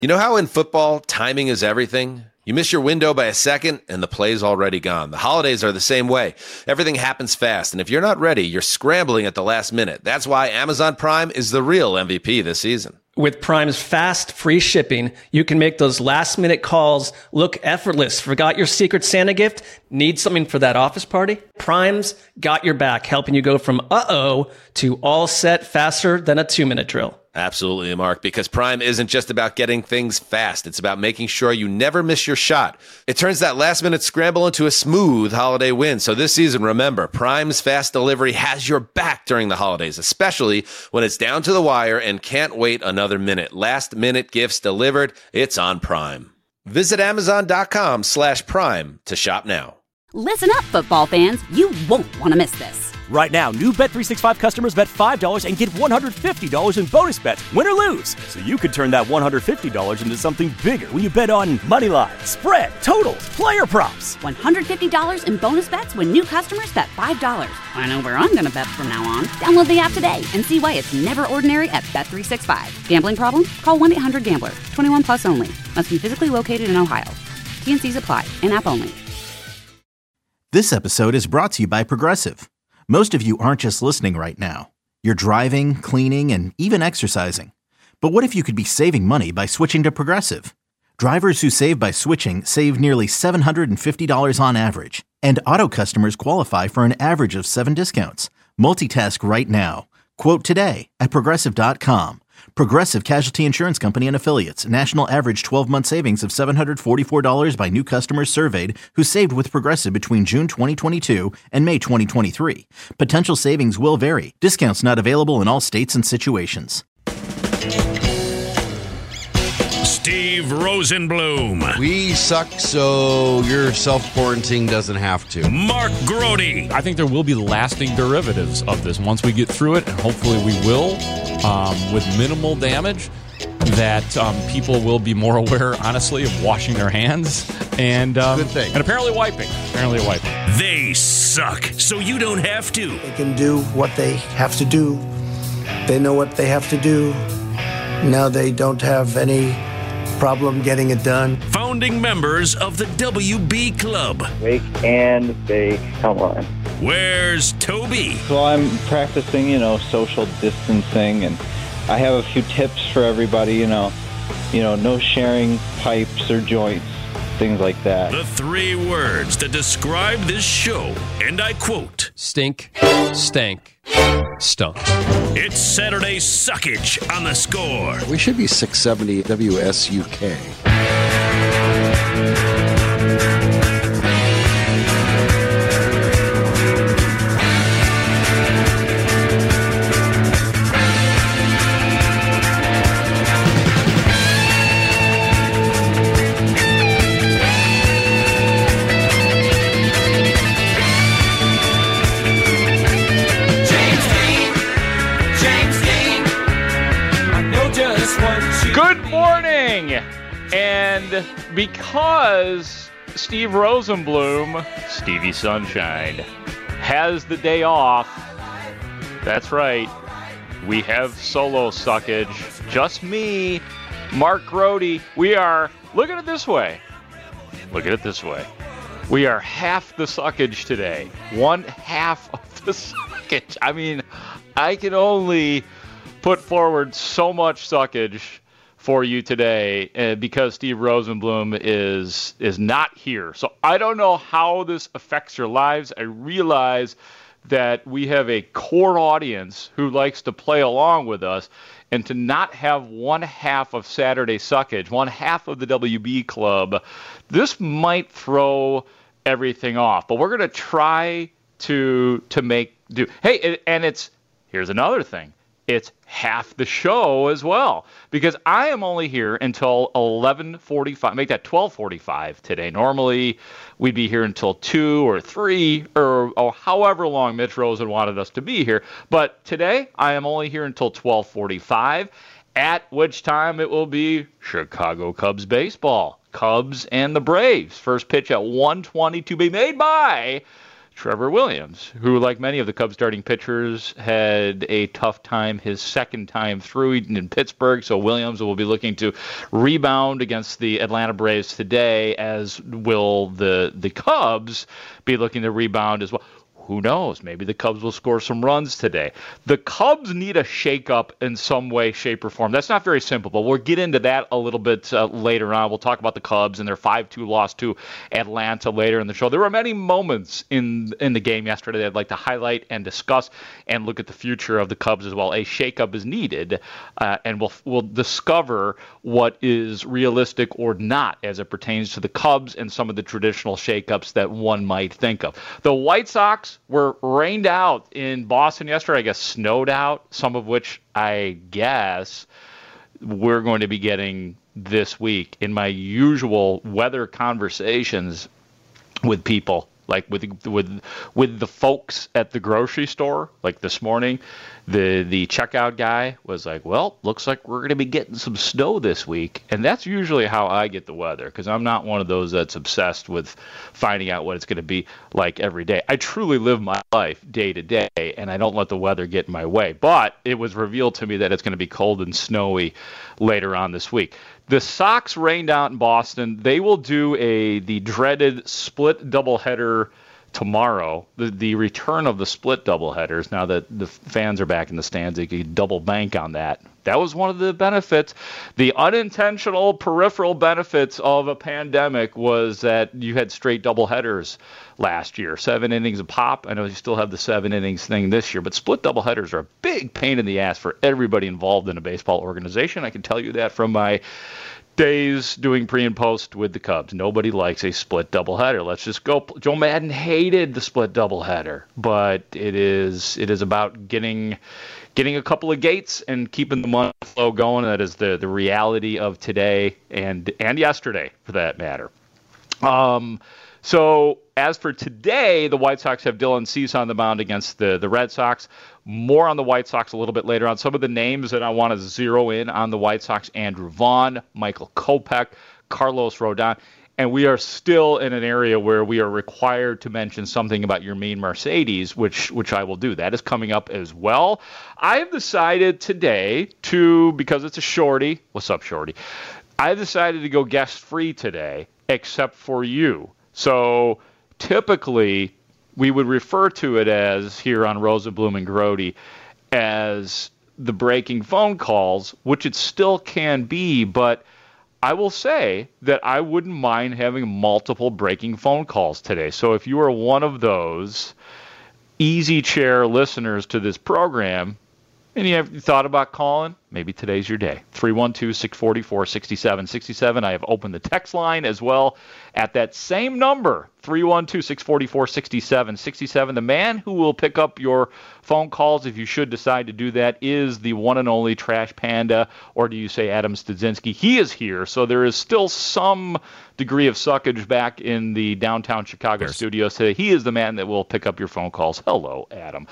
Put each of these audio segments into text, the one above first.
You know how in football, timing is everything? You miss your window by a second, and the play's already gone. The holidays are the same way. Everything happens fast, and if you're not ready, you're scrambling at the last minute. That's why Amazon Prime is the real MVP this season. With Prime's fast, free shipping, you can make those last-minute calls look effortless. Forgot your Secret Santa gift? Need something for that office party? Prime's got your back, helping you go from uh-oh to all set faster than a 2-minute drill. Absolutely, Mark, because Prime isn't just about getting things fast. It's about making sure you never miss your shot. It turns that last-minute scramble into a smooth holiday win. So this season, remember, Prime's fast delivery has your back during the holidays, especially when it's down to the wire and can't wait another minute. Last-minute gifts delivered, it's on Prime. Visit Amazon.com/Prime to shop now. Listen up, football fans. You won't want to miss this. Right now, new Bet365 customers bet $5 and get $150 in bonus bets, win or lose. So you could turn that $150 into something bigger when you bet on moneyline, spread, totals, player props. $150 in bonus bets when new customers bet $5. I know where I'm going to bet from now on. Download the app today and see why it's never ordinary at Bet365. Gambling problem? Call 1-800-GAMBLER. 21 plus only. Must be physically located in Ohio. T&Cs apply. In-app only. This episode is brought to you by Progressive. Most of you aren't just listening right now. You're driving, cleaning, and even exercising. But what if you could be saving money by switching to Progressive? Drivers who save by switching save nearly $750 on average. And auto customers qualify for an average of 7 discounts. Multitask right now. Quote today at Progressive.com. Progressive Casualty Insurance Company and Affiliates. National average 12-month savings of $744 by new customers surveyed who saved with Progressive between June 2022 and May 2023. Potential savings will vary. Discounts not available in all states and situations. Steve Rosenblum. We suck, so your self-quarantine doesn't have to. Mark Grody. I think there will be lasting derivatives of this once we get through it, and hopefully we will, with minimal damage, that people will be more aware, honestly, of washing their hands and good thing. And apparently wiping. They suck, so you don't have to. They can do what they have to do. They know what they have to do. Now they don't have any problem getting it done. Founding members of the WB Club. Wake and bake. Come on. Where's Toby? So I'm practicing, social distancing, and I have a few tips for everybody, no sharing pipes or joints, things like that. The 3 words that describe this show, and I quote, stink, stank, stunk. It's Saturday Suckage on The Score. We should be 670 WSUK. Good morning! And because Steve Rosenblum, Stevie Sunshine, has the day off, that's right, we have solo suckage. Just me, Mark Grody. We are, look at it this way. We are half the suckage today. One half of the suckage. I mean, I can only put forward so much suckage for you today because Steve Rosenblum is not here. So I don't know how this affects your lives. I realize that we have a core audience who likes to play along with us, and to not have one half of Saturday Suckage, one half of the WB Club, this might throw everything off. But we're going to try to make do. Hey, and here's another thing. It's half the show as well, because I am only here until 11:45. Make that 12:45 today. Normally, we'd be here until 2 or 3 or however long Mitch Rosen wanted us to be here. But today, I am only here until 12:45, at which time it will be Chicago Cubs baseball. Cubs and the Braves. First pitch at 1:20 to be made by Trevor Williams, who, like many of the Cubs starting pitchers, had a tough time his second time through in Pittsburgh. So Williams will be looking to rebound against the Atlanta Braves today, as will the Cubs be looking to rebound as well. Who knows? Maybe the Cubs will score some runs today. The Cubs need a shakeup in some way, shape, or form. That's not very simple, but we'll get into that a little bit later on. We'll talk about the Cubs and their 5-2 loss to Atlanta later in the show. There were many moments in the game yesterday that I'd like to highlight and discuss and look at the future of the Cubs as well. A shakeup is needed, and we'll discover what is realistic or not as it pertains to the Cubs and some of the traditional shakeups that one might think of. The White Sox were rained out in Boston yesterday, I guess snowed out, some of which I guess we're going to be getting this week in my usual weather conversations with people, like with the folks at the grocery store. Like this morning, the checkout guy was like, well, looks like we're going to be getting some snow this week. And that's usually how I get the weather, because I'm not one of those that's obsessed with finding out what it's going to be like every day. I truly live my life day to day, and I don't let the weather get in my way. But it was revealed to me that it's going to be cold and snowy later on this week. The Sox rained out in Boston. They will do the dreaded split doubleheader tomorrow, the return of the split doubleheaders. Now that the fans are back in the stands, they could double bank on that. That was one of the benefits. The unintentional peripheral benefits of a pandemic was that you had straight doubleheaders last year, 7 innings a pop. I know you still have the 7 innings thing this year, but split doubleheaders are a big pain in the ass for everybody involved in a baseball organization. I can tell you that from my days doing pre and post with the Cubs. Nobody likes a split doubleheader. Let's just go. Joe Madden hated the split doubleheader, but it is about getting a couple of gates and keeping the money flow going. That is the reality of today and yesterday, for that matter. So as for today, the White Sox have Dylan Cease on the mound against the Red Sox. More on the White Sox a little bit later on. Some of the names that I want to zero in on the White Sox: Andrew Vaughn, Michael Kopech, Carlos Rodon. And we are still in an area where we are required to mention something about Yermin Mercedes, which I will do. That is coming up as well. I have decided today because it's a shorty. What's up, shorty? I have decided to go guest-free today, except for you. So typically, we would refer to it as, here on Rosenblum and Grody, as the breaking phone calls, which it still can be, but I will say that I wouldn't mind having multiple breaking phone calls today. So if you are one of those easy chair listeners to this program, and you have thought about calling, maybe today's your day. 312-644-6767. I have opened the text line as well at that same number, 312-644-6767. The man who will pick up your phone calls, if you should decide to do that, is the one and only Trash Panda, or do you say Adam Studzinski? He is here, so there is still some degree of suckage back in the downtown Chicago studios today. He is the man that will pick up your phone calls. Hello, Adam.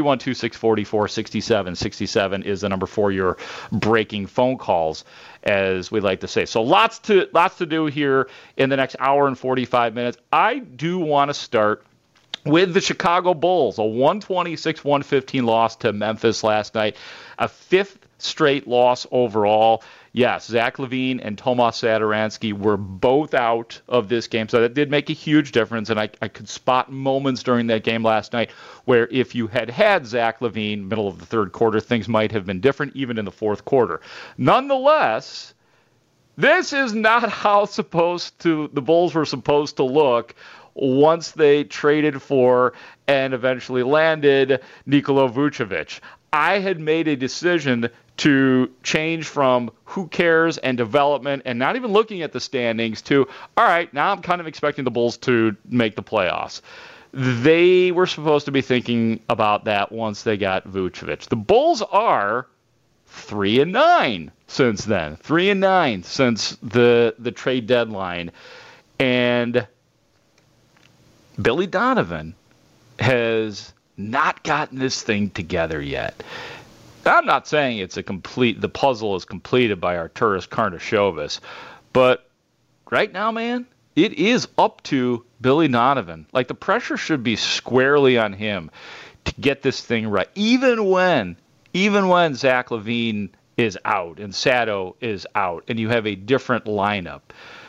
312-644-6767 is the number for your breaking phone calls, as we like to say. So lots to do here in the next hour and 45 minutes. I do want to start with the Chicago Bulls, a 126-115 loss to Memphis last night, a fifth straight loss overall. Yes, Zach LaVine and Tomas Satoransky were both out of this game, so that did make a huge difference, and I could spot moments during that game last night where if you had Zach LaVine middle of the third quarter, things might have been different, even in the fourth quarter. Nonetheless, this is not how the Bulls were supposed to look once they traded for and eventually landed Nikola Vucevic. I had made a decision to change from who cares and development and not even looking at the standings to, all right, now I'm kind of expecting the Bulls to make the playoffs. They were supposed to be thinking about that once they got Vucevic. The Bulls are 3-9 since then. 3-9 since the trade deadline. And Billy Donovan has not gotten this thing together yet. I'm not saying the puzzle is completed by Arturas Karnisovas, but right now, man, it is up to Billy Donovan. Like, the pressure should be squarely on him to get this thing right. Even when Zach LaVine is out and Sato is out and you have a different lineup,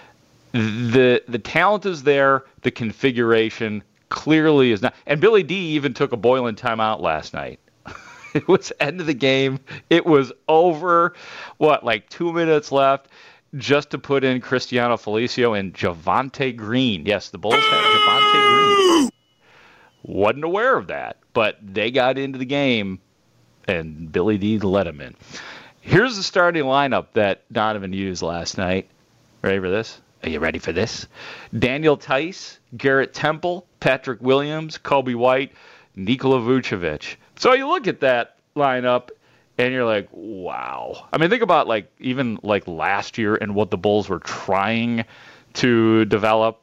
the talent is there, the configuration clearly is not. And Billy D even took a Boylan timeout last night. It was end of the game. It was over, 2 minutes left, just to put in Cristiano Felicio and Javonte Green. Yes, the Bulls had Javonte Green. Wasn't aware of that, but they got into the game, and Billy D let him in. Here's the starting lineup that Donovan used last night. Ready for this? Are you ready for this? Daniel Tice, Garrett Temple, Patrick Williams, Kobe White, Nikola Vucevic. So you look at that lineup, and you're like, wow. I mean, think about even last year and what the Bulls were trying to develop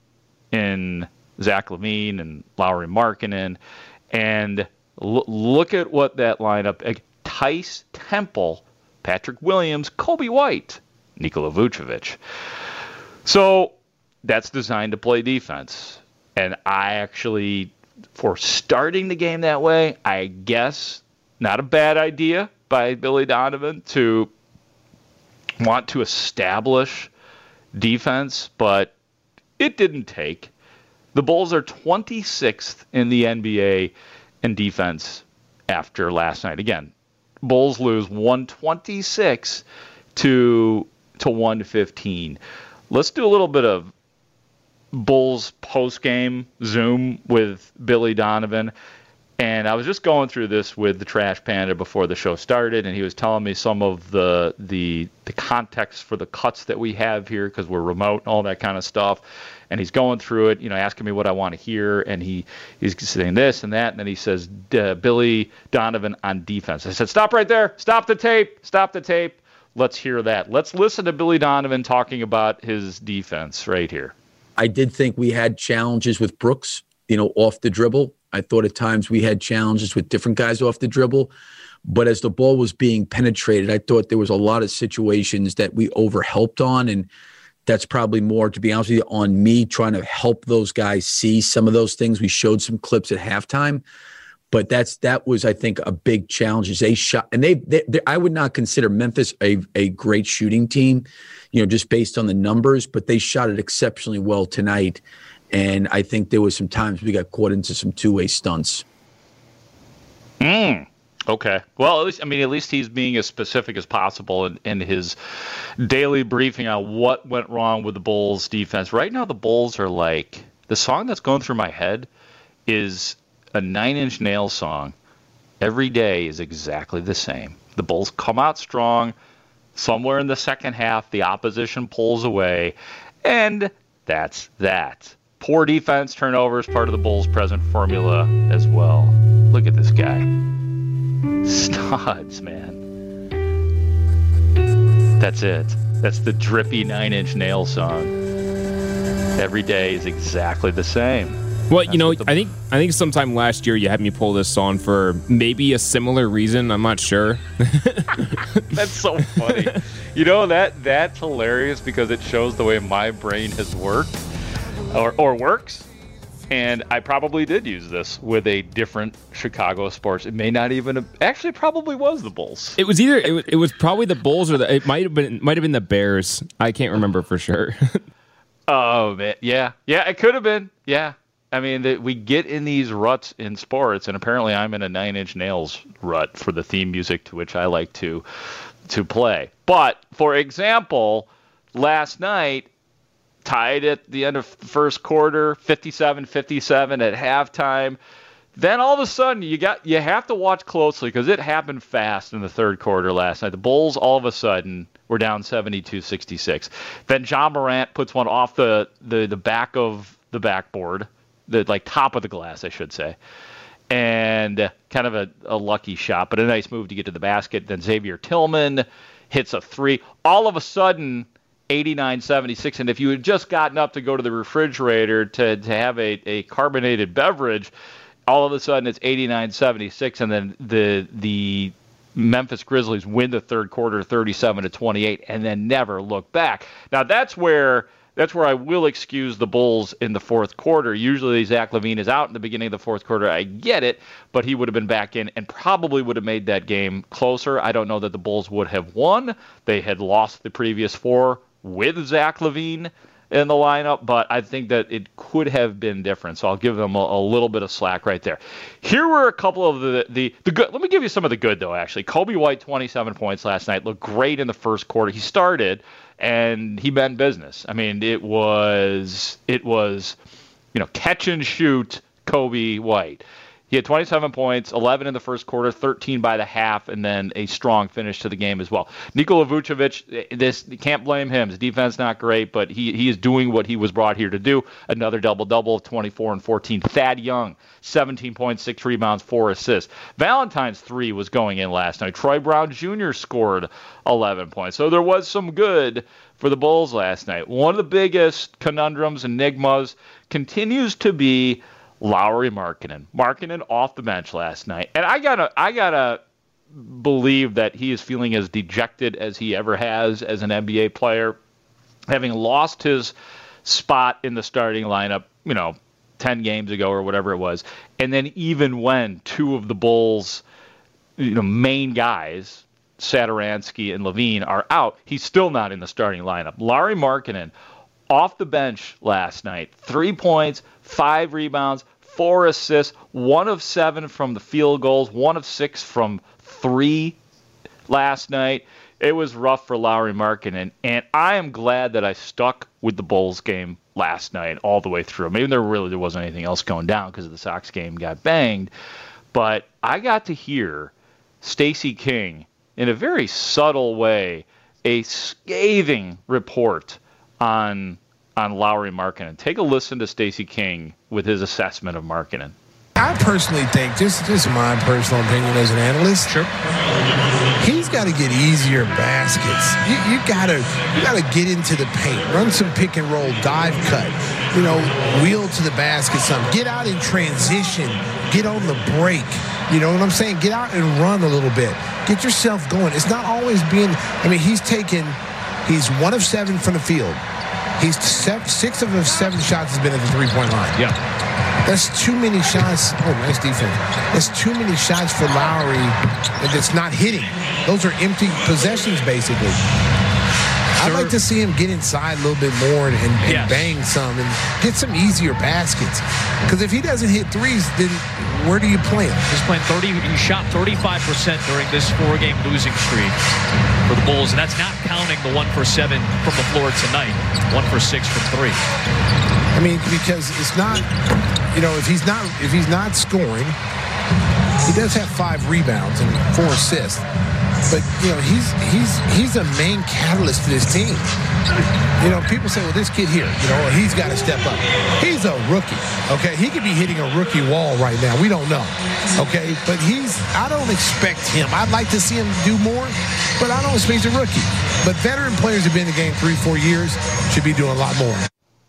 in Zach LaVine and Lauri Markkanen, and look at what that lineup: Tice, Temple, Patrick Williams, Kobe White, Nikola Vucevic. So that's designed to play defense, and I actually, for starting the game that way, I guess not a bad idea by Billy Donovan to want to establish defense, but it didn't take. The Bulls are 26th in the NBA in defense after last night. Again, Bulls lose 126 to 115. Let's do a little bit of Bulls post-game Zoom with Billy Donovan. And I was just going through this with the Trash Panda before the show started, and he was telling me some of the context for the cuts that we have here because we're remote and all that kind of stuff. And he's going through it, asking me what I want to hear, and he's saying this and that, and then he says, Billy Donovan on defense. I said, stop right there. Stop the tape. Let's hear that. Let's listen to Billy Donovan talking about his defense right here. I did think we had challenges with Brooks, off the dribble. I thought at times we had challenges with different guys off the dribble. But as the ball was being penetrated, I thought there was a lot of situations that we overhelped on. And that's probably more, to be honest with you, on me trying to help those guys see some of those things. We showed some clips at halftime. But that was, I think, a big challenge. They shot, and they I would not consider Memphis a great shooting team, just based on the numbers. But they shot it exceptionally well tonight, and I think there was some times we got caught into some two-way stunts. Okay. Well, at least he's being as specific as possible in his daily briefing on what went wrong with the Bulls' defense. Right now, the Bulls are the song that's going through my head is a Nine Inch Nails song. Every day is exactly the same. The Bulls come out strong. Somewhere in the second half, the opposition pulls away. And that's that. Poor defense, turnovers, part of the Bulls' present formula as well. Look at this guy. Studs, man. That's it. That's the drippy Nine Inch Nails song. Every day is exactly the same. Well, I think sometime last year you had me pull this song for maybe a similar reason. I'm not sure. That's so funny. That's hilarious because it shows the way my brain has worked or works. And I probably did use this with a different Chicago sports. It may not even actually probably was the Bulls. It was either it was probably the Bulls or it might have been the Bears. I can't remember for sure. Oh man, yeah, it could have been. Yeah. I mean, we get in these ruts in sports, and apparently I'm in a Nine Inch Nails rut for the theme music to which I like to play. But, for example, last night, tied at the end of the first quarter, 57-57 at halftime. Then all of a sudden, you have to watch closely because it happened fast in the third quarter last night. The Bulls, all of a sudden, were down 72-66. Then John Morant puts one off the back of the backboard. The top of the glass, I should say, and kind of a lucky shot, but a nice move to get to the basket. Then Xavier Tillman hits a three. All of a sudden, 89-76, and if you had just gotten up to go to the refrigerator to have a carbonated beverage, all of a sudden it's 89-76, and then the Memphis Grizzlies win the third quarter 37-28, and then never look back. Now that's where that's where I will excuse the Bulls in the fourth quarter. Usually Zach LaVine is out in the beginning of the fourth quarter. I get it, but he would have been back in and probably would have made that game closer. I don't know that the Bulls would have won. They had lost the previous 4 with Zach LaVine in the lineup, but I think that it could have been different. So I'll give them a little bit of slack right there. Here were a couple of the good. Let me give you some of the good, though, actually. Coby White, 27 points last night. Looked great in the first quarter. He started, and he meant business. I mean, it was catch and shoot Coby White. He had 27 points, 11 in the first quarter, 13 by the half, and then a strong finish to the game as well. Nikola Vucevic, you can't blame him. His defense not great, but he is doing what he was brought here to do. Another double-double of 24 and 14. Thad Young, 17 points, 6 rebounds, 4 assists. Valentine's 3 was going in last night. Troy Brown Jr. scored 11 points. So there was some good for the Bulls last night. One of the biggest conundrums, enigmas, continues to be Lauri Markkanen. Markkanen off the bench last night. And I gotta believe that he is feeling as dejected as he ever has as an NBA player, having lost his spot in the starting lineup, 10 games ago or whatever it was. And then even when 2 of the Bulls, main guys, Satoransky and LaVine, are out, he's still not in the starting lineup. Lauri Markkanen off the bench last night. 3 points, 5 rebounds, 4 assists, 1 of 7 from the field goals, 1 of 6 from 3 last night. It was rough for Lauri Markkanen, and I am glad that I stuck with the Bulls game last night all the way through. Maybe there wasn't anything else going down because the Sox game got banged, but I got to hear Stacey King, in a very subtle way, a scathing report on Lauri Markkanen. Take a listen to Stacey King with his assessment of Markkanen. I personally think, just my personal opinion as an analyst, sure, he's got to get easier baskets. You gotta get into the paint, run some pick and roll, dive cut, wheel to the basket some, get out in transition, get on the break. You know what I'm saying? Get out and run a little bit. Get yourself going. It's not always being. He's 1 of 7 from the field. He's 6 of his 7 shots has been at the three-point line. Yeah. That's too many shots. Oh, nice defense. That's too many shots for Lauri that's not hitting. Those are empty possessions, basically. I'd like to see him get inside a little bit more and bang some and get some easier baskets. Because if he doesn't hit threes, then where do you play him? He's playing 30. He shot 35% during this 4-game losing streak for the Bulls, and that's not counting the 1 for 7 from the floor tonight. 1 for 6 from 3. Because it's not, if he's not scoring, he does have 5 rebounds and 4 assists. But, he's a main catalyst for this team. People say, well, this kid here, he's got to step up. He's a rookie, okay? He could be hitting a rookie wall right now. We don't know, okay? But I don't expect him. I'd like to see him do more, but I don't expect he's a rookie. But veteran players have been in the game 3-4 years, should be doing a lot more.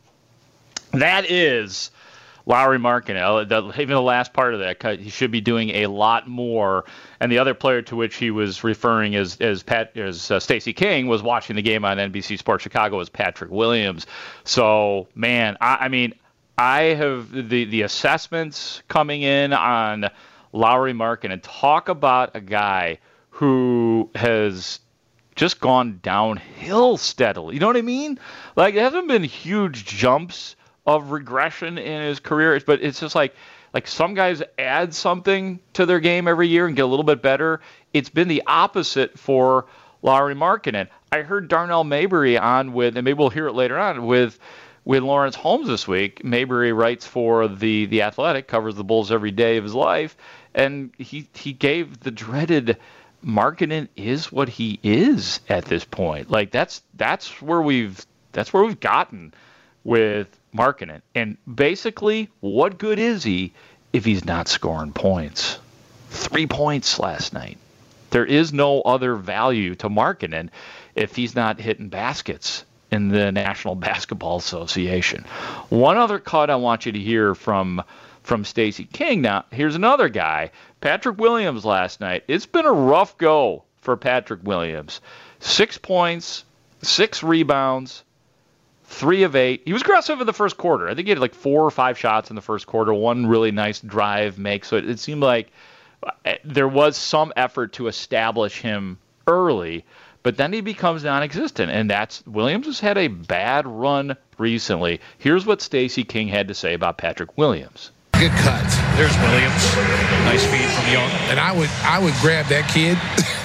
That is Lauri Markkanen. Even the last part of that, he should be doing a lot more. And the other player to which he was referring as Stacey King was watching the game on NBC Sports Chicago as Patrick Williams. So, man, I have the assessments coming in on Lauri Markkanen. Talk about a guy who has just gone downhill steadily. You know what I mean? Like, it hasn't been huge jumps of regression in his career, but it's just like some guys add something to their game every year and get a little bit better. It's been the opposite for Lauri Markkanen. I heard Darnell Mayberry on with, and maybe we'll hear it later on, with Lawrence Holmes this week. Mayberry writes for the Athletic, covers the Bulls every day of his life, and he gave the dreaded Markkanen is what he is at this point. Like that's where we've gotten with Markkanen. And basically, what good is he if he's not scoring points? 3 points last night. There is no other value to Markkanen if he's not hitting baskets in the National Basketball Association. One other cut I want you to hear from Stacey King. Now, here's another guy, Patrick Williams last night. It's been a rough go for Patrick Williams. 6 points, 6 rebounds, 3 of 8. He was aggressive in the first quarter. I think he had like 4 or 5 shots in the first quarter, one really nice drive make. So it seemed like there was some effort to establish him early, but then he becomes non-existent. And Williams has had a bad run recently. Here's what Stacey King had to say about Patrick Williams. Good cut. There's Williams. Nice feed from Young. And I would grab that kid.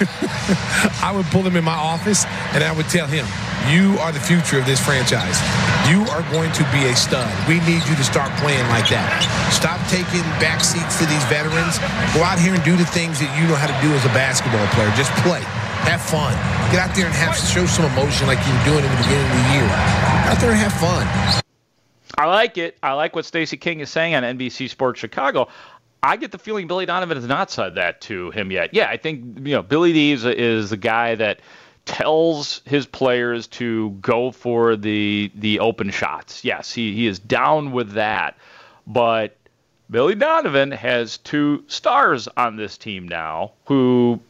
I would pull him in my office, and I would tell him, you are the future of this franchise. You are going to be a stud. We need you to start playing like that. Stop taking back seats to these veterans. Go out here and do the things that you know how to do as a basketball player. Just play. Have fun. Get out there and show some emotion like you were doing in the beginning of the year. Out there and have fun. I like it. I like what Stacey King is saying on NBC Sports Chicago. I get the feeling Billy Donovan has not said that to him yet. Yeah, I think Billy D is the guy that tells his players to go for the open shots. Yes, he is down with that. But Billy Donovan has 2 stars on this team now who,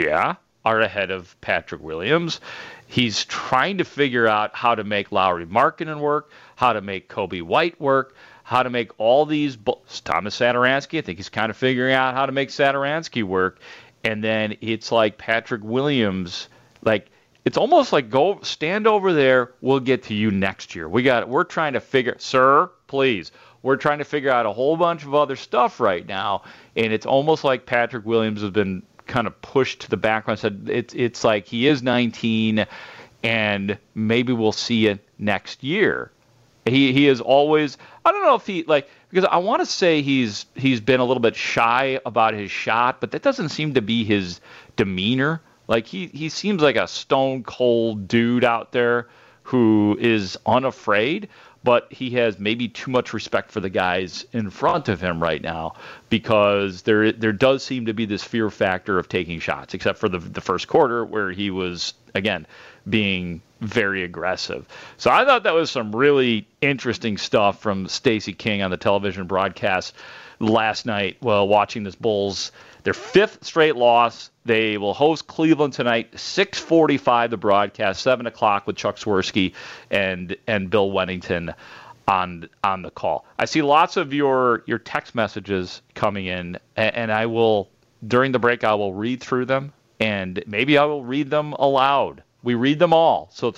are ahead of Patrick Williams. He's trying to figure out how to make Lauri Markkanen work, how to make Kobe White work, how to make all these Thomas Satoransky. I think he's kind of figuring out how to make Satoransky work. And then it's like Patrick Williams, like it's almost like go stand over there. We'll get to you next year. We're trying to figure, sir, please. We're trying to figure out a whole bunch of other stuff right now. And it's almost like Patrick Williams has been kind of pushed to the background. Said it's like he is 19, and maybe we'll see it next year. He is always, I don't know if he because I want to say he's been a little bit shy about his shot, but that doesn't seem to be his demeanor. Like he seems like a stone cold dude out there who is unafraid, but he has maybe too much respect for the guys in front of him right now, because there does seem to be this fear factor of taking shots, except for the first quarter where he was, again, being very aggressive. So I thought that was some really interesting stuff from Stacey King on the television broadcast last night while watching this Bulls, their 5th straight loss. They will host Cleveland tonight, 6:45 the broadcast, 7 o'clock with Chuck Swirsky and Bill Wennington on the call. I see lots of your text messages coming in, and I will, during the break, I will read through them, and maybe I will read them aloud. We read them all. So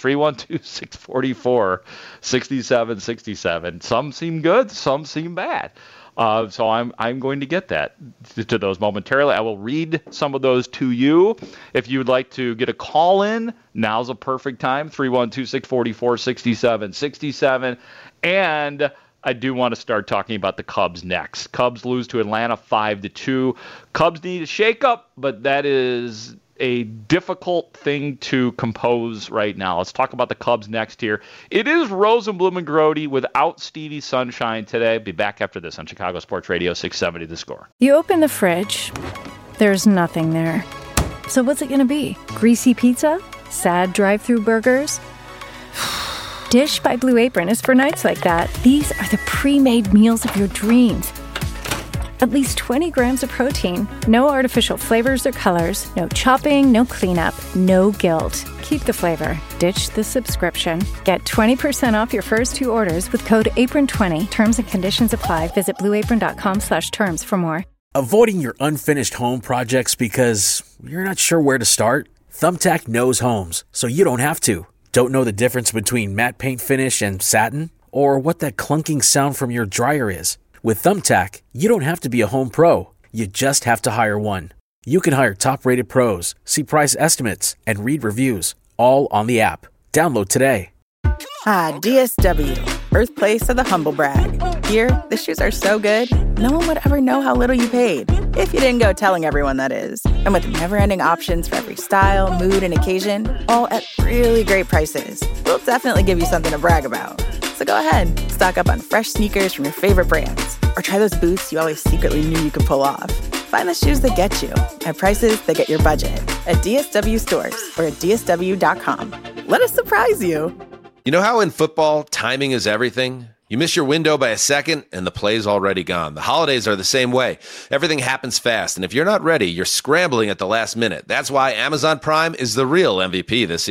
312-644-6767. Some seem good, some seem bad. So I'm going to get that to those momentarily. I will read some of those to you. If you would like to get a call in, now's a perfect time, 312-644-6767. And I do want to start talking about the Cubs next. Cubs lose to Atlanta 5-2. Cubs need a shakeup, but that is a difficult thing to compose right now. Let's talk about the Cubs next here. It is Rosenblum and Grote without Stevie Sunshine today. Be back after this on Chicago Sports Radio 670 The Score. You open the fridge, there's nothing there. So what's it going to be? Greasy pizza? Sad drive-through burgers? Dish by Blue Apron is for nights like that. These are the pre-made meals of your dreams. At least 20 grams of protein, no artificial flavors or colors, no chopping, no cleanup, no guilt. Keep the flavor. Ditch the subscription. Get 20% off your first 2 orders with code APRON20. Terms and conditions apply. Visit blueapron.com/terms for more. Avoiding your unfinished home projects because you're not sure where to start? Thumbtack knows homes, so you don't have to. Don't know the difference between matte paint finish and satin? Or what that clunking sound from your dryer is? With Thumbtack, you don't have to be a home pro. You just have to hire one. You can hire top-rated pros, see price estimates, and read reviews, all on the app. Download today. DSW, birthplace of the humble brag. Here, the shoes are so good, no one would ever know how little you paid. If you didn't go telling everyone, that is. And with never-ending options for every style, mood, and occasion, all at really great prices, we'll definitely give you something to brag about. So go ahead, stock up on fresh sneakers from your favorite brands, or try those boots you always secretly knew you could pull off. Find the shoes that get you at prices that get your budget at DSW stores or at DSW.com. Let us surprise you. You know how in football, timing is everything? You miss your window by a second, and the play's already gone. The holidays are the same way. Everything happens fast, and if you're not ready, you're scrambling at the last minute. That's why Amazon Prime is the real MVP this season.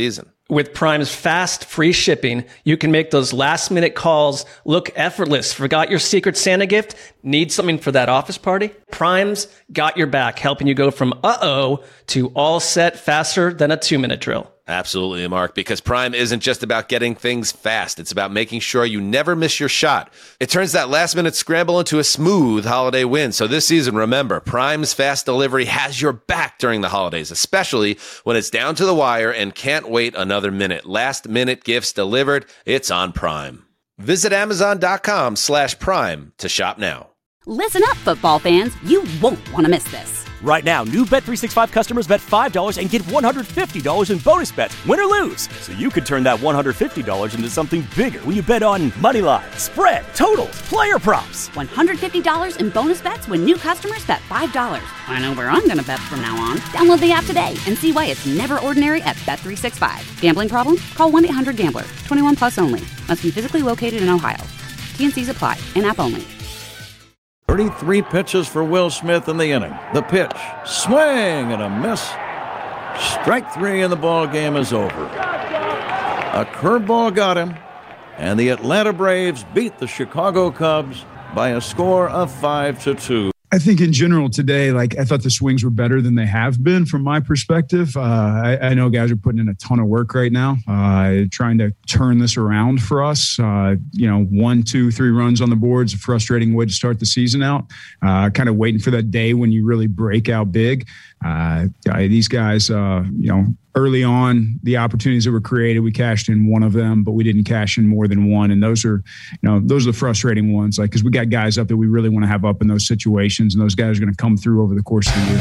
With Prime's fast, free shipping, you can make those last-minute calls look effortless. Forgot your Secret Santa gift? Need something for that office party? Prime's got your back, helping you go from uh-oh to all set faster than a 2-minute drill. Absolutely, Mark, because Prime isn't just about getting things fast. It's about making sure you never miss your shot. It turns that last-minute scramble into a smooth holiday win. So this season, remember, Prime's fast delivery has your back during the holidays, especially when it's down to the wire and can't wait another minute. Last-minute gifts delivered. It's on Prime. Visit Amazon.com/Prime to shop now. Listen up, football fans. You won't want to miss this. Right now, new Bet365 customers bet $5 and get $150 in bonus bets, win or lose. So you could turn that $150 into something bigger when you bet on money line, spread, totals, player props. $150 in bonus bets when new customers bet $5. I know where I'm going to bet from now on. Download the app today and see why it's never ordinary at Bet365. Gambling problem? Call 1-800-GAMBLER. 21 plus only. Must be physically located in Ohio. T&Cs apply. In-app only. 33 pitches for Will Smith in the inning. The pitch, swing and a miss. Strike 3 and the ball game is over. A curveball got him, and the Atlanta Braves beat the Chicago Cubs by a score of 5-2. I think in general today, I thought the swings were better than they have been from my perspective. I know guys are putting in a ton of work right now, trying to turn this around for us. 1, 2, 3 runs on the board is a frustrating way to start the season out. Kind of waiting for that day when you really break out big. These guys, early on, the opportunities that were created, we cashed in one of them, but we didn't cash in more than one. And those are the frustrating ones, because we got guys up that we really want to have up in those situations, and those guys are going to come through over the course of the year.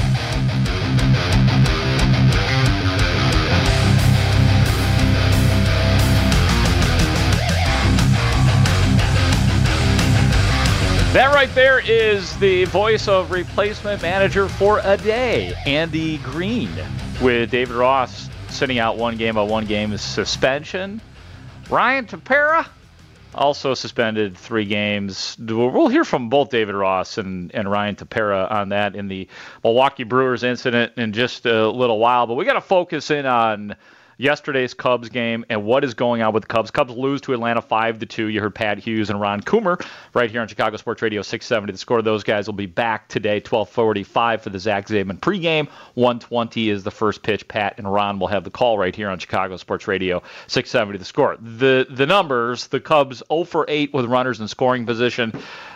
That right there is the voice of replacement manager for a day, Andy Green, with David Ross sitting out one game suspension. Ryan Tepera also suspended 3 games. We'll hear from both David Ross and Ryan Tepera on that in the Milwaukee Brewers incident in just a little while. But we got to focus in on yesterday's Cubs game and what is going on with the Cubs. Cubs lose to Atlanta 5-2. You heard Pat Hughes and Ron Coomer right here on Chicago Sports Radio 670. The score. Those guys will be back today, 12:45 for the Zach Zaidman pregame. 1:20 is the first pitch. Pat and Ron will have the call right here on Chicago Sports Radio 670. The score. The numbers, the Cubs 0 for 8 with runners in scoring position.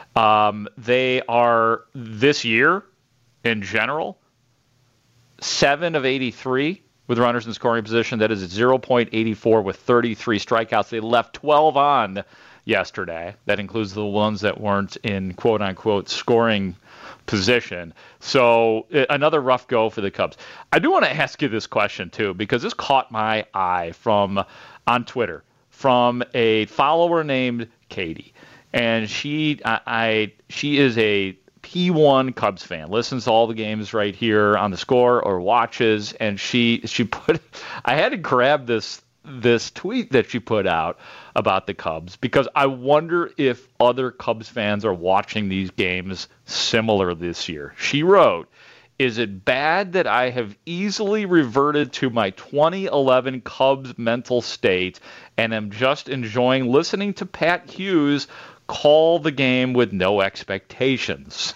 They are, this year, in general, 7 of 83 with runners in scoring position. That is 0.84 with 33 strikeouts. They left 12 on yesterday. That includes the ones that weren't in quote-unquote scoring position. So another rough go for the Cubs. I do want to ask you this question, too, because this caught my eye on Twitter from a follower named Katie. And she is a P1 Cubs fan, listens to all the games right here on the score or watches, and she put, I had to grab this tweet that she put out about the Cubs because I wonder if other Cubs fans are watching these games similar this year. She wrote, "Is it bad that I have easily reverted to my 2011 Cubs mental state and am just enjoying listening to Pat Hughes call the game with no expectations?"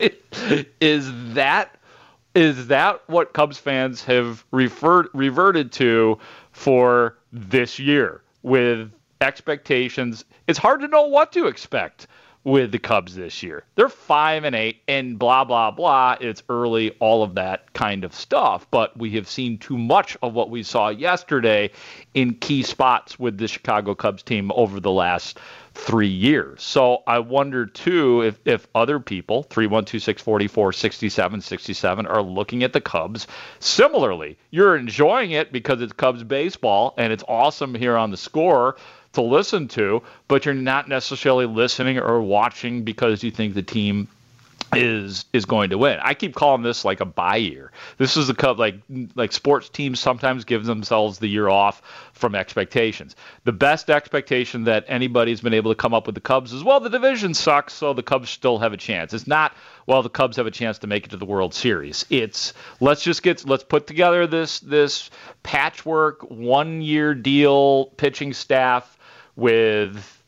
Is that what Cubs fans have reverted to for this year with expectations? It's hard to know what to expect with the Cubs this year. They're 5-8 and blah, blah, blah. It's early, all of that kind of stuff. But we have seen too much of what we saw yesterday in key spots with the Chicago Cubs team over the last 3 years. So I wonder, too, if other people, 312-644-6767, are looking at the Cubs similarly. You're enjoying it because it's Cubs baseball, and it's awesome here on the score to listen to, but you're not necessarily listening or watching because you think the team is going to win. I keep calling this like a bye year. This is the Cubs, like sports teams sometimes give themselves the year off from expectations. The best expectation that anybody's been able to come up with the Cubs is, well, the division sucks, so the Cubs still have a chance. It's not, well, the Cubs have a chance to make it to the World Series. It's let's put together this patchwork 1-year deal pitching staff with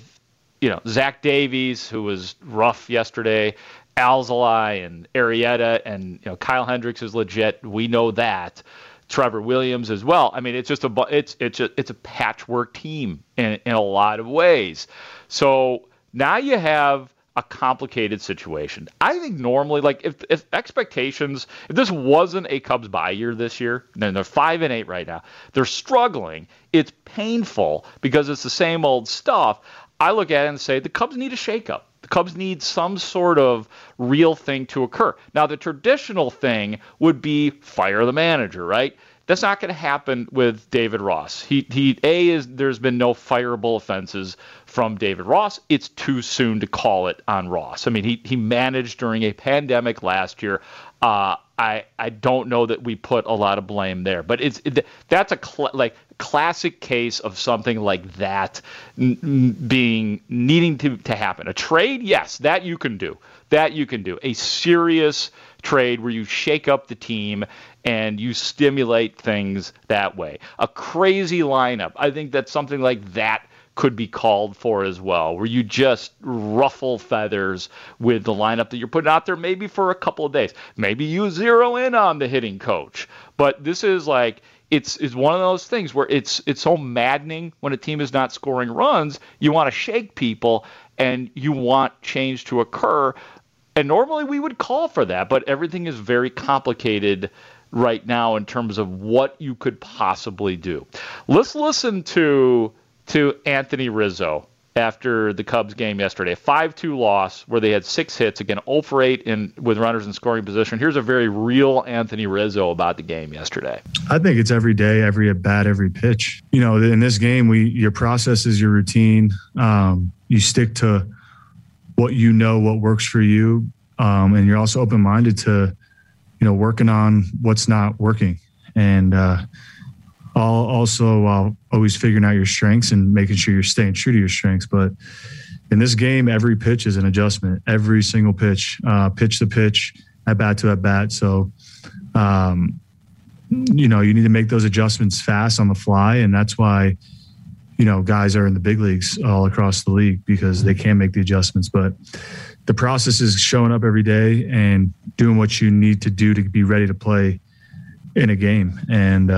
Zach Davies, who was rough yesterday, Alzolay and Arrieta, and Kyle Hendricks is legit. We know that. Trevor Williams as well. I mean, it's just a patchwork team in a lot of ways. So now you have a complicated situation. I think normally, like if expectations, if this wasn't a Cubs bye year this year, then they're 5-8 right now. They're struggling. It's painful because it's the same old stuff. I look at it and say the Cubs need a shakeup. The Cubs need some sort of real thing to occur. Now, the traditional thing would be fire the manager, right? That's not going to happen with David Ross. There's been no fireable offenses from David Ross. It's too soon to call it on Ross. I mean, he managed during a pandemic last year. I don't know that we put a lot of blame there, but that's a classic case of something like that needing to happen. A trade, yes, that you can do. A serious trade where you shake up the team and you stimulate things that way. A crazy lineup, I think that something like that could be called for as well, where you just ruffle feathers with the lineup that you're putting out there maybe for a couple of days. Maybe you zero in on the hitting coach. But this is like, it's one of those things where it's so maddening when a team is not scoring runs. You want to shake people and you want change to occur. And normally we would call for that, but everything is very complicated right now in terms of what you could possibly do. Let's listen to Anthony Rizzo after the Cubs game yesterday. 5-2 loss where they had 6 hits, again 0 for 8 with runners in scoring position. Here's a very real Anthony Rizzo about the game yesterday. I think it's every day, every at bat, every pitch. In this game, your process is your routine. You stick to what what works for you, and you're also open-minded to working on what's not working, and also always figuring out your strengths and making sure you're staying true to your strengths. But in this game, every pitch is an adjustment. Every single pitch, pitch to pitch, at bat to at bat. So, you need to make those adjustments fast on the fly, and that's why guys are in the big leagues all across the league, because they can make the adjustments. But the process is showing up every day and doing what you need to do to be ready to play in a game. And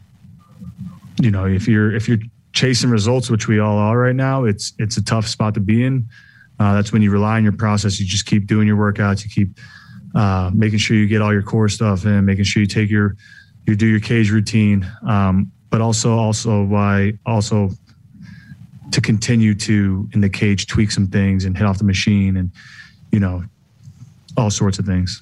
if you're chasing results, which we all are right now, it's a tough spot to be in. That's when you rely on your process. You just keep doing your workouts. You keep making sure you get all your core stuff in, making sure you take you do your cage routine, but also to continue to, in the cage, tweak some things and hit off the machine and, all sorts of things.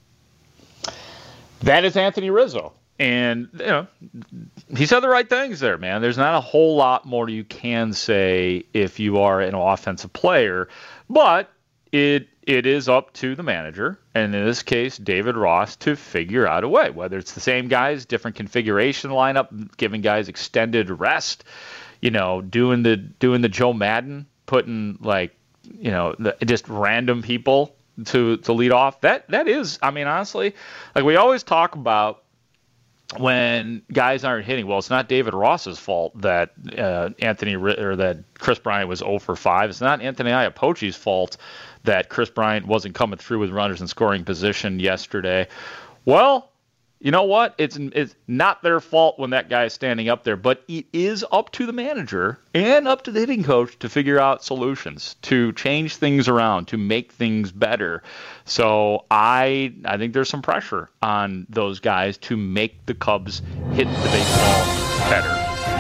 That is Anthony Rizzo. And, he said the right things there, man. There's not a whole lot more you can say if you are an offensive player, but it is up to the manager, and in this case, David Ross, to figure out a way, whether it's the same guys, different configuration lineup, giving guys extended rest, doing the Joe Madden, putting just random people to lead off. That is, I mean, honestly, like we always talk about when guys aren't hitting. Well, it's not David Ross's fault that that Chris Bryant was 0 for 5. It's not Anthony Iapoce's fault that Chris Bryant wasn't coming through with runners in scoring position yesterday. Well, you know what? It's not their fault when that guy is standing up there, but it is up to the manager and up to the hitting coach to figure out solutions, to change things around, to make things better. So I think there's some pressure on those guys to make the Cubs hit the baseball better.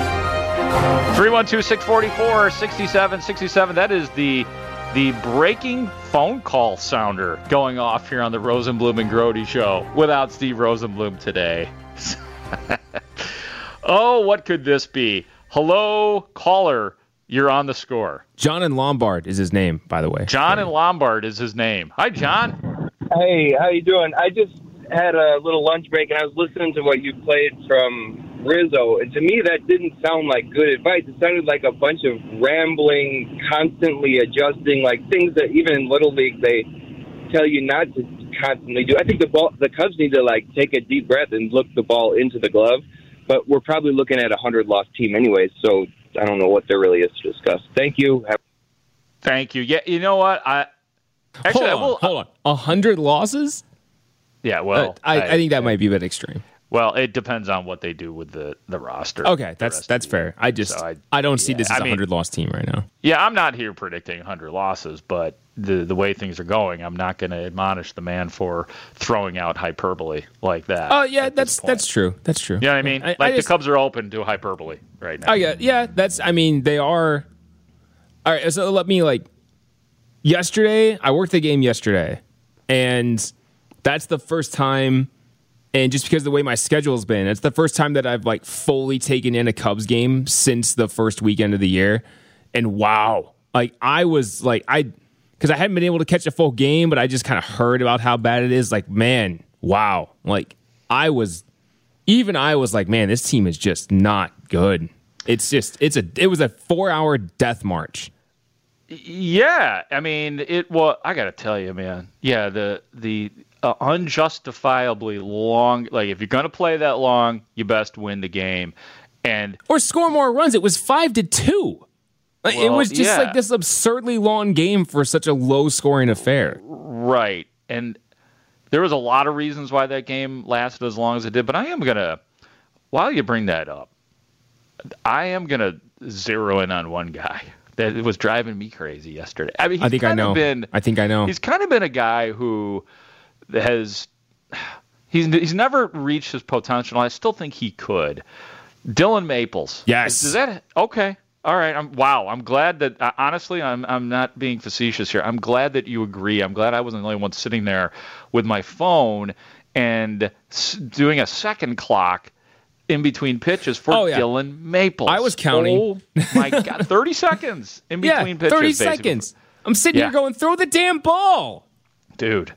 312-644-6767. That is the breaking phone call sounder going off here on the Rosenblum and Grody show without Steve Rosenblum today. Oh, what could this be? Hello, caller You're on the score. John and Lombard is his name, by the way. John and Lombard is his name. Hi, John. Hey, how you doing? I just had a little lunch break, and I was listening to what you played from Rizzo, and to me that didn't sound like good advice. It sounded like a bunch of rambling, constantly adjusting, like things that even in Little League they tell you not to constantly do. I think the Cubs need to take a deep breath and look the ball into the glove, but we're probably looking at a 100-loss team anyways, so I don't know what there really is to discuss. Thank you. Thank you. Yeah, you know what? Hold on. 100 losses? Yeah, well, I think that might be a bit extreme. Well, it depends on what they do with the roster. Okay, that's fair. I don't see this as a 100-loss team right now. Yeah, I'm not here predicting 100 losses, but the way things are going, I'm not going to admonish the man for throwing out hyperbole like that. Oh, yeah, that's true. That's true. You know what I mean? The Cubs are open to hyperbole right now. Oh, yeah, they are. All right, so let me, yesterday, I worked the game yesterday, and that's the first time, and just because of the way my schedule's been, it's the first time that I've fully taken in a Cubs game since the first weekend of the year. And wow, I was because I hadn't been able to catch a full game, but I just kind of heard about how bad it is. Man, wow. I was like, man, this team is just not good. It was a 4-hour death march. Yeah, I mean, I got to tell you, man. Yeah, the unjustifiably long, if you're going to play that long, you best win the game. Or score more runs. It was 5-2. It was just this absurdly long game for such a low-scoring affair. Right. And there was a lot of reasons why that game lasted as long as it did, but I am going to, while you bring that up, I am going to zero in on one guy that was driving me crazy yesterday. I mean, I think I know. He's kind of been a guy who he's never reached his potential. I still think he could. Dylan Maples. Yes. Is that okay? All right. I'm glad that honestly, I'm not being facetious here. I'm glad that you agree. I'm glad I wasn't the only one sitting there with my phone and doing a second clock in between pitches for Dylan Maples. I was counting. Oh my God, 30 seconds in between pitches. 30 seconds. I'm sitting here going, throw the damn ball, dude.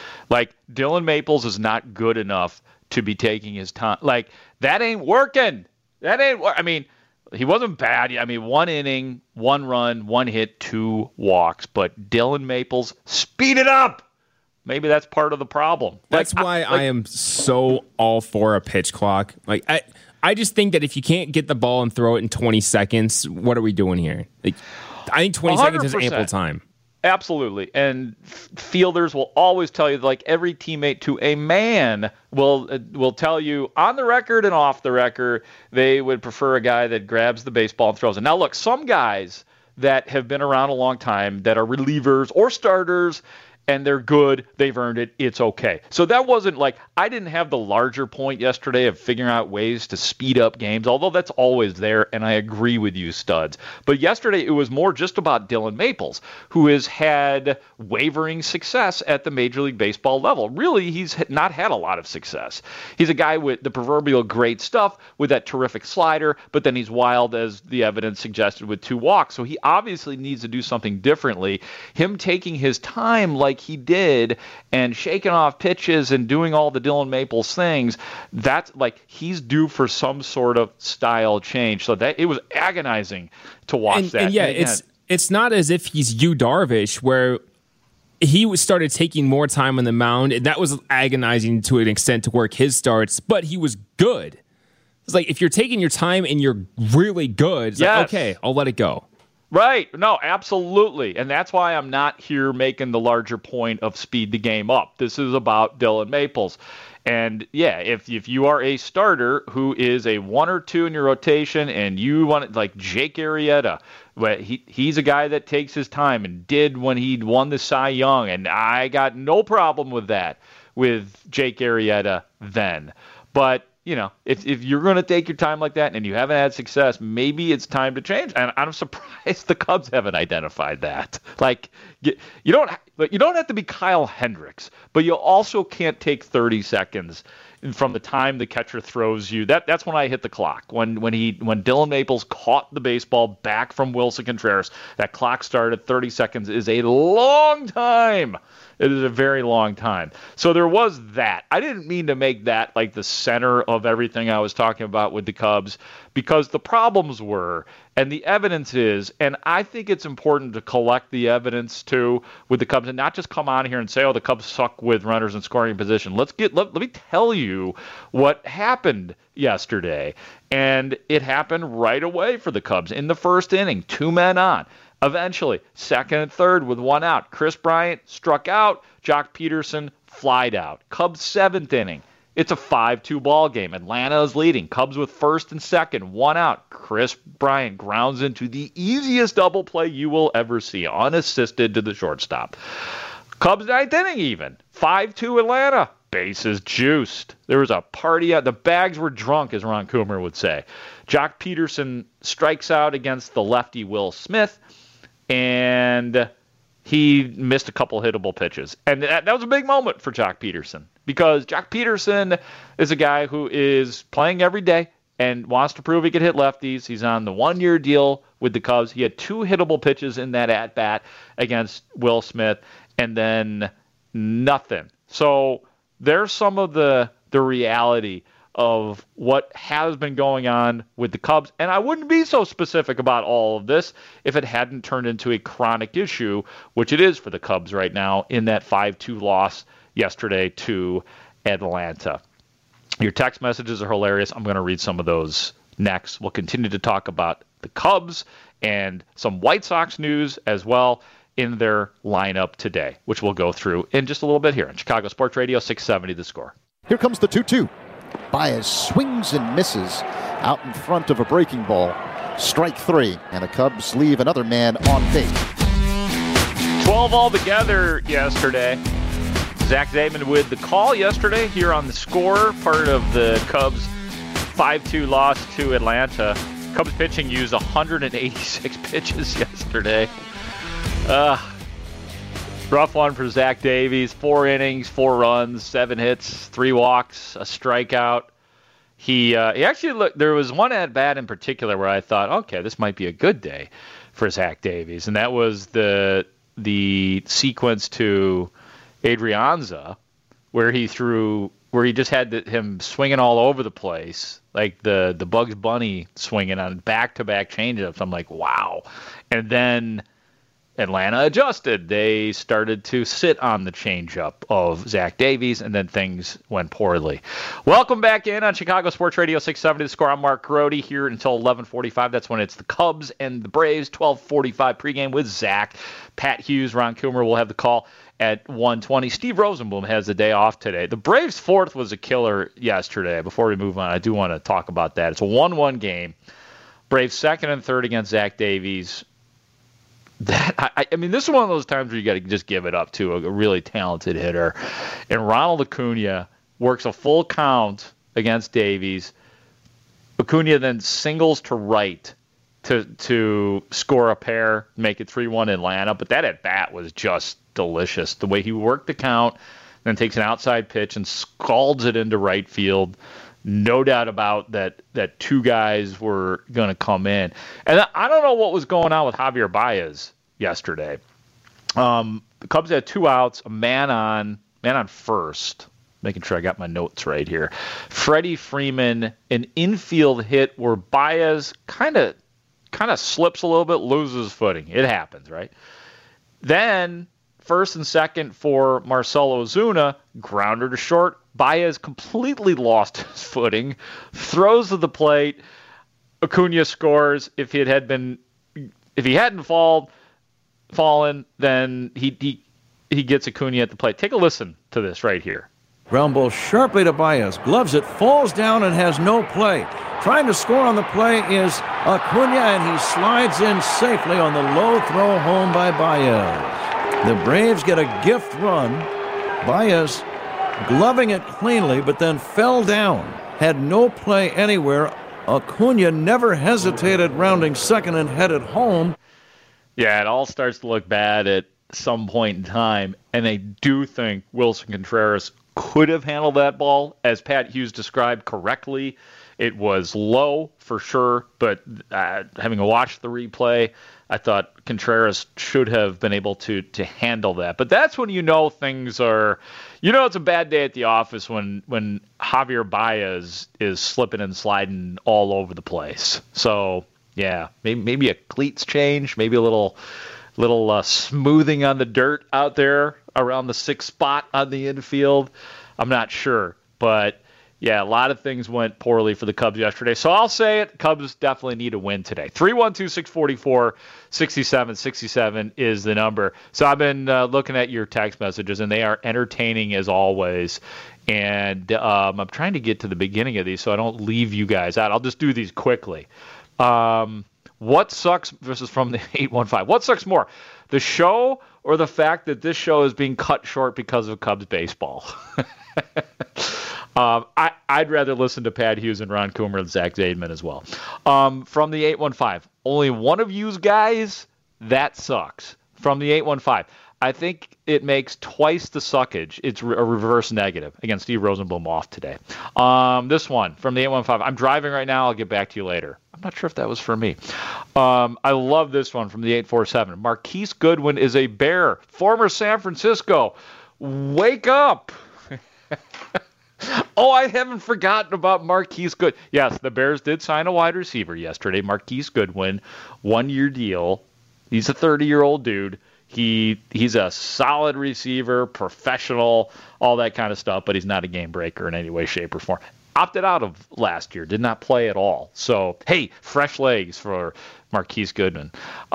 Dylan Maples is not good enough to be taking his time. That ain't working. I mean, he wasn't bad. I mean, 1 inning, 1 run, 1 hit, 2 walks. But Dylan Maples, speed it up. Maybe that's part of the problem. That's why I am so all for a pitch clock. I just think that if you can't get the ball and throw it in 20 seconds, what are we doing here? I think 20 seconds is ample time. Absolutely. And fielders will always tell you, every teammate to a man will tell you on the record and off the record, they would prefer a guy that grabs the baseball and throws it. Now, look, some guys that have been around a long time that are relievers or starters, and they're good, they've earned it, it's okay. So that wasn't I didn't have the larger point yesterday of figuring out ways to speed up games, although that's always there, and I agree with you, Studs. But yesterday it was more just about Dylan Maples, who has had wavering success at the Major League Baseball level. Really, he's not had a lot of success. He's a guy with the proverbial great stuff, with that terrific slider, but then he's wild, as the evidence suggested, with 2 walks. So he obviously needs to do something differently. Him taking his time he did and shaking off pitches and doing all the Dylan Maples things, that's he's due for some sort of style change. So that it was agonizing to watch that. And it's not as if he's Yu Darvish where he started taking more time on the mound, and that was agonizing to an extent to work his starts, but he was good. It's if you're taking your time and you're really good, it's okay, I'll let it go. Right. No, absolutely. And that's why I'm not here making the larger point of speed the game up. This is about Dylan Maples. And if you are a starter who is a 1 or 2 in your rotation and you want it Jake Arrieta, he's a guy that takes his time and did when he won the Cy Young. And I got no problem with that with Jake Arrieta then. But if you're going to take your time like that and you haven't had success, maybe it's time to change. And I'm surprised the Cubs haven't identified that. You don't have to be Kyle Hendricks, but you also can't take 30 seconds from the time the catcher throws you. That's when I hit the clock. When Dylan Maples caught the baseball back from Wilson Contreras, that clock started. 30 seconds is a long time. It is a very long time. So there was that. I didn't mean to make that like the center of everything I was talking about with the Cubs, because the problems were, and the evidence is, and I think it's important to collect the evidence too with the Cubs and not just come on here and say, oh, the Cubs suck with runners in scoring position. Let me tell you what happened yesterday. And it happened right away for the Cubs in the first inning, 2 men on. Eventually, second and third with 1 out. Chris Bryant struck out. Jock Peterson flied out. Cubs 7th inning. It's a 5-2 ball game. Atlanta is leading. Cubs with first and second, 1 out. Chris Bryant grounds into the easiest double play you will ever see, unassisted to the shortstop. Cubs 9th inning even. 5-2 Atlanta. Bases juiced. There was a party out. The bags were drunk, as Ron Coomer would say. Jock Peterson strikes out against the lefty Will Smith, and he missed a couple hittable pitches. And that was a big moment for Jock Peterson, because Jock Peterson is a guy who is playing every day and wants to prove he can hit lefties. He's on the 1-year deal with the Cubs. He had 2 hittable pitches in that at-bat against Will Smith, and then nothing. So there's some of the reality of what has been going on with the Cubs. And I wouldn't be so specific about all of this if it hadn't turned into a chronic issue, which it is for the Cubs right now in that 5-2 loss yesterday to Atlanta. Your text messages are hilarious. I'm going to read some of those next. We'll continue to talk about the Cubs and some White Sox news as well in their lineup today, which we'll go through in just a little bit here on Chicago Sports Radio 670 The Score. Here comes the 2-2. Baez swings and misses out in front of a breaking ball. Strike 3, and the Cubs leave another man on base. 12 altogether yesterday. Zach Zaidman with the call yesterday here on The Score, part of the Cubs 5-2 loss to Atlanta. Cubs pitching used 186 pitches yesterday. Rough one for Zach Davies. 4 innings, 4 runs, 7 hits, 3 walks, a strikeout. He actually looked. There was one at bat in particular where I thought, okay, this might be a good day for Zach Davies, and that was the sequence to Adrianza, where he just had him swinging all over the place, like the Bugs Bunny swinging on back-to-back changeups. I'm like, wow. And then Atlanta adjusted. They started to sit on the changeup of Zach Davies, and then things went poorly. Welcome back in on Chicago Sports Radio 670 The Score. I'm Mark Grody here until 11:45. That's when it's the Cubs and the Braves. 12:45 pregame with Zach. Pat Hughes, Ron Coomer will have the call at 1:20. Steve Rosenblum has the day off today. The Braves' 4th was a killer yesterday. Before we move on, I do want to talk about that. It's a 1-1 game. Braves 2nd and 3rd against Zach Davies. I mean, this is one of those times where you got to just give it up to a really talented hitter. And Ronald Acuna works a full count against Davies. Acuna then singles to right to score a pair, make it 3-1 Atlanta. But that at-bat was just delicious. The way he worked the count, then takes an outside pitch and scalds it into right field. No doubt about that 2 guys were going to come in. And I don't know what was going on with Javier Baez yesterday. The Cubs had 2 outs, a man on first. Making sure I got my notes right here. Freddie Freeman, an infield hit where Baez kind of slips a little bit, loses footing. It happens, right? Then first and second for Marcell Ozuna, grounder to short. Baez completely lost his footing, throws to the plate. Acuna scores. If he hadn't fallen, then he gets Acuna at the plate. Take a listen to this right here. Ground ball sharply to Baez. Gloves it, falls down and has no play. Trying to score on the play is Acuna, and he slides in safely on the low throw home by Baez. The Braves get a gift run. Baez gloving it cleanly, but then fell down. Had no play anywhere. Acuna never hesitated, rounding second and headed home. Yeah, it all starts to look bad at some point in time, and I do think Wilson Contreras could have handled that ball, as Pat Hughes described correctly. It was low for sure, but having watched the replay, I thought Contreras should have been able to handle that. But that's when things are, it's a bad day at the office when Javier Baez is slipping and sliding all over the place. So yeah, maybe a cleats change, maybe a little smoothing on the dirt out there around the 6th spot on the infield. I'm not sure, but yeah, a lot of things went poorly for the Cubs yesterday. So I'll say it, Cubs definitely need a win today. 312-644-6767 is the number. So I've been looking at your text messages, and they are entertaining as always. And I'm trying to get to the beginning of these so I don't leave you guys out. I'll just do these quickly. What sucks, this is from the 815, what sucks more, the show or the fact that this show is being cut short because of Cubs baseball? I'd rather listen to Pat Hughes and Ron Coomer and Zach Zaidman as well. From the 815, only one of you guys, that sucks. From the 815, I think it makes twice the suckage. It's a reverse negative. Again, Steve Rosenblum off today. This one from the 815, I'm driving right now. I'll get back to you later. I'm not sure if that was for me. I love this one from the 847. Marquise Goodwin is a Bear, former San Francisco. Wake up. Oh, I haven't forgotten about Marquise Goodwin. Yes, the Bears did sign a wide receiver yesterday. Marquise Goodwin, 1-year deal. He's a 30-year-old dude. He's a solid receiver, professional, all that kind of stuff, but he's not a game breaker in any way, shape, or form. Opted out of last year, did not play at all. So, hey, fresh legs for Marquise Goodwin.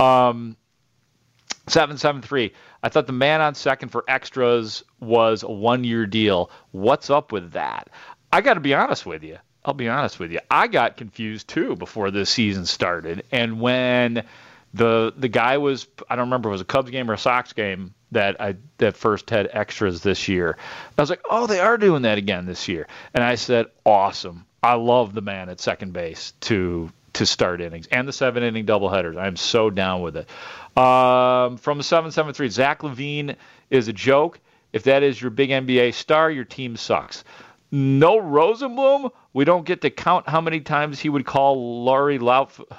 773, I thought the man on second for extras was a 1-year deal. What's up with that? I got to be honest with you. I'll be honest with you. I got confused, too, before this season started. And when the guy was, I don't remember if it was a Cubs game or a Sox game that first had extras this year. I was like, oh, they are doing that again this year. And I said, awesome. I love the man at second base to start innings and the 7-inning doubleheaders. I'm so down with it. From the 773, Zach LaVine is a joke. If that is your big NBA star, your team sucks. No Rosenblum. We don't get to count how many times he would call Lori Lightfoot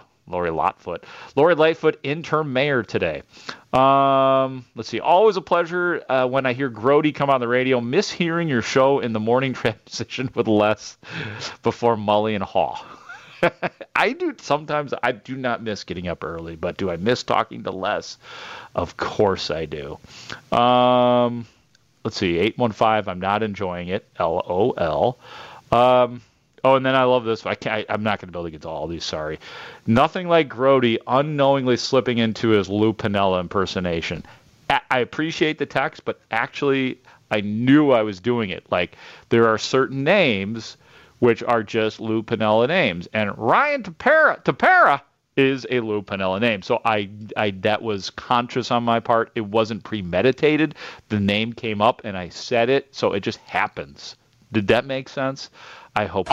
interim mayor today. Let's see. Always a pleasure when I hear Grody come on the radio. Miss hearing your show in the morning transition with Les before Mully and Haw. I do. Sometimes I do not miss getting up early, but do I miss talking to Les? Of course I do. Let's see. 815. I'm not enjoying it. LOL. Oh, and then I love this. I'm not going to be able to get to all these. Sorry. Nothing like Grody unknowingly slipping into his Lou Piniella impersonation. I appreciate the text, but actually I knew I was doing it. Like, there are certain names which are just Lou Piniella names. And Ryan Tepera is a Lou Piniella name. So I that was conscious on my part. It wasn't premeditated. The name came up and I said it, so it just happens. Did that make sense? I hope.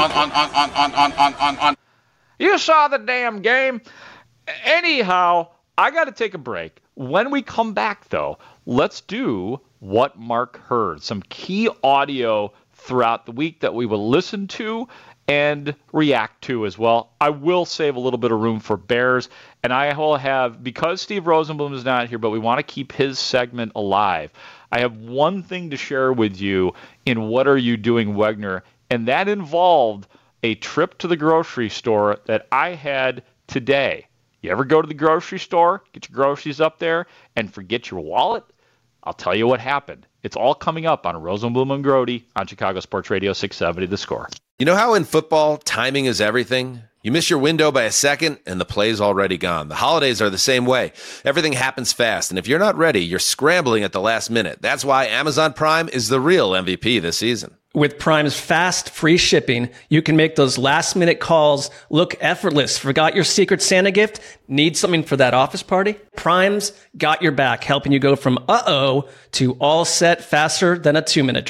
You saw the damn game. Anyhow, I got to take a break. When we come back, though, let's do what Mark heard. Some key audio throughout the week that we will listen to and react to as well. I will save a little bit of room for Bears, and I will have, because Steve Rosenblum is not here, but we want to keep his segment alive, I have one thing to share with you in What Are You Doing, Wegner, and that involved a trip to the grocery store that I had today. You ever go to the grocery store, get your groceries up there, and forget your wallet? I'll tell you what happened. It's all coming up on Rosenblum and Grody on Chicago Sports Radio 670 The Score. You know how in football, timing is everything? You miss your window by a second, and the play's already gone. The holidays are the same way. Everything happens fast, and if you're not ready, you're scrambling at the last minute. That's why Amazon Prime is the real MVP this season. With Prime's fast, free shipping, you can make those last-minute calls look effortless. Forgot your Secret Santa gift? Need something for that office party? Prime's got your back, helping you go from uh-oh to all set faster than a 2-minute drill.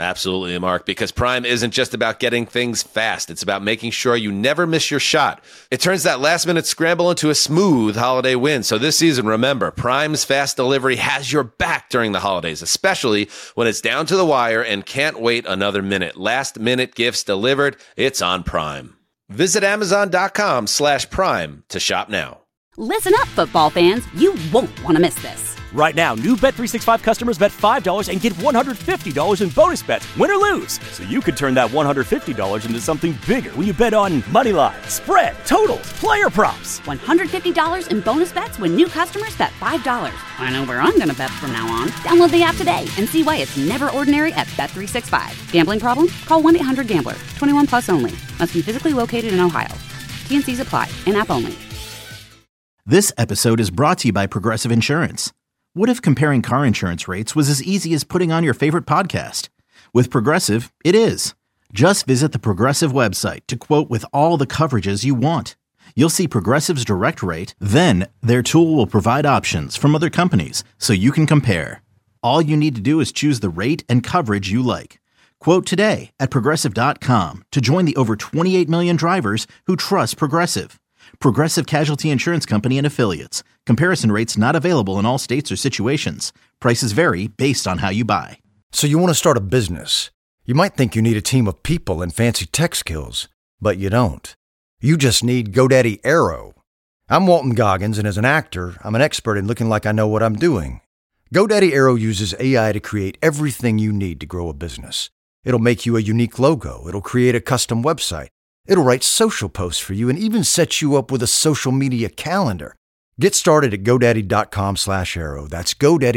Absolutely, Mark, because Prime isn't just about getting things fast. It's about making sure you never miss your shot. It turns that last-minute scramble into a smooth holiday win. So this season, remember, Prime's fast delivery has your back during the holidays, especially when it's down to the wire and can't wait another minute. Last-minute gifts delivered, it's on Prime. Visit Amazon.com/Prime to shop now. Listen up, football fans. You won't want to miss this. Right now, new Bet365 customers bet $5 and get $150 in bonus bets, win or lose. So you could turn that $150 into something bigger when you bet on money line, spread, totals, player props. $150 in bonus bets when new customers bet $5. I know where I'm going to bet from now on. Download the app today and see why it's never ordinary at Bet365. Gambling problem? Call 1-800-GAMBLER. 21 plus only. Must be physically located in Ohio. T&Cs apply. In-app only. This episode is brought to you by Progressive Insurance. What if comparing car insurance rates was as easy as putting on your favorite podcast? With Progressive, it is. Just visit the Progressive website to quote with all the coverages you want. You'll see Progressive's direct rate, then their tool will provide options from other companies so you can compare. All you need to do is choose the rate and coverage you like. Quote today at Progressive.com to join the over 28 million drivers who trust Progressive. Progressive Casualty Insurance Company and Affiliates. Comparison rates not available in all states or situations. Prices vary based on how you buy. So you want to start a business. You might think you need a team of people and fancy tech skills, but you don't. You just need GoDaddy Aero. I'm Walton Goggins, and as an actor, I'm an expert in looking like I know what I'm doing. GoDaddy Aero uses AI to create everything you need to grow a business. It'll make you a unique logo. It'll create a custom website. It'll write social posts for you and even set you up with a social media calendar. Get started at GoDaddy.com/Aero. That's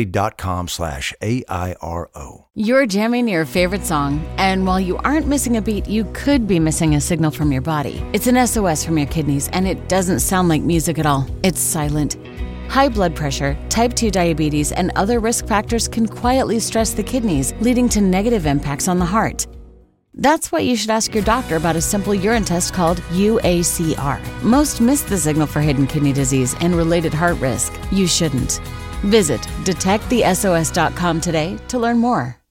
GoDaddy.com/AIRO. You're jamming your favorite song, and while you aren't missing a beat, you could be missing a signal from your body. It's an SOS from your kidneys, and it doesn't sound like music at all. It's silent. High blood pressure, type 2 diabetes, and other risk factors can quietly stress the kidneys, leading to negative impacts on the heart. That's why you should ask your doctor about a simple urine test called UACR. Most miss the signal for hidden kidney disease and related heart risk. You shouldn't. Visit detectthesos.com today to learn more.